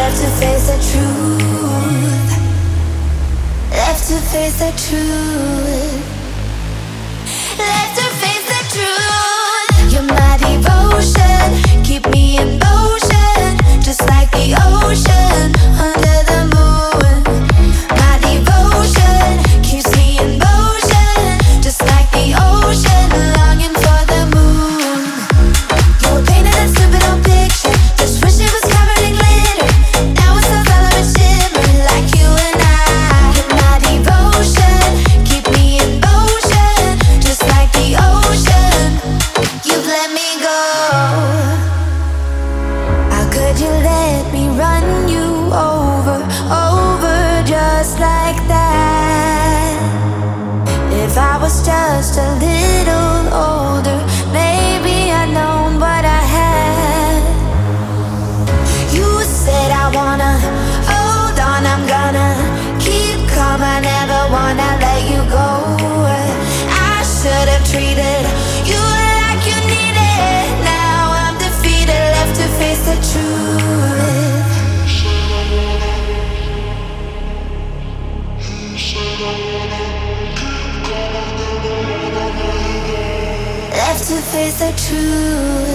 to face the truth. Left to face the truth. Left to face the truth. You're my devotion. Keep me in motion. Just like the ocean under the moon. My devotion keeps me in motion. Just like the ocean longing for the moon. You were painted that stupid old picture. Just wish it was covered in glitter. Now it's all following shimmer like you and I. You're my devotion. Keep me in motion. Just like the ocean. You've let me go. How could you let me run you over, over just like that? If I was just a little older, maybe I'd known what I had. You said I wanna hold on, I'm gonna keep calm, I never wanna let you go. I should have treated you like you needed. Now I'm defeated, left to face the truth. Left to face the truth.